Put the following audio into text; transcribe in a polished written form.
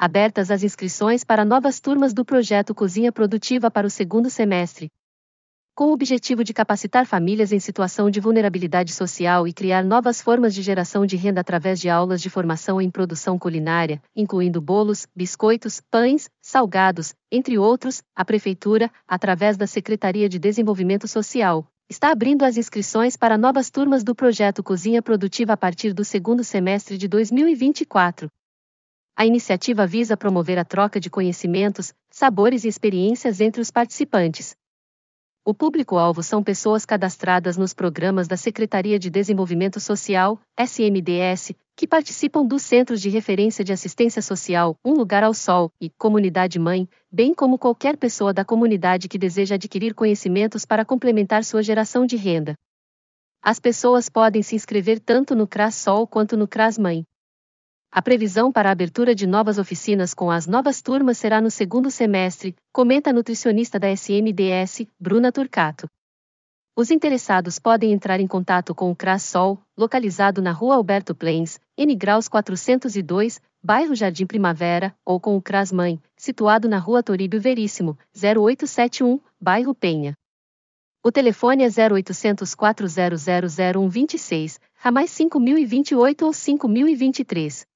Abertas as inscrições para novas turmas do projeto Cozinha Produtiva para o segundo semestre. Com o objetivo de capacitar famílias em situação de vulnerabilidade social e criar novas formas de geração de renda através de aulas de formação em produção culinária, incluindo bolos, biscoitos, pães, salgados, entre outros, a Prefeitura, através da Secretaria de Desenvolvimento Social, está abrindo as inscrições para novas turmas do projeto Cozinha Produtiva a partir do segundo semestre de 2024. A iniciativa visa promover a troca de conhecimentos, sabores e experiências entre os participantes. O público-alvo são pessoas cadastradas nos programas da Secretaria de Desenvolvimento Social, SMDS, que participam dos Centros de Referência de Assistência Social, Um Lugar ao Sol, e Comunidade Mãe, bem como qualquer pessoa da comunidade que deseja adquirir conhecimentos para complementar sua geração de renda. As pessoas podem se inscrever tanto no CRAS Sol quanto no CRAS Mãe. A previsão para a abertura de novas oficinas com as novas turmas será no segundo semestre, comenta a nutricionista da SMDS, Bruna Turcato. Os interessados podem entrar em contato com o CRAS Sol, localizado na Rua Alberto Plains, N Graus 402, bairro Jardim Primavera, ou com o CRAS Mãe, situado na Rua Toribio Veríssimo, 0871, bairro Penha. O telefone é 0800 400 0126, ramais 5028 ou 5023.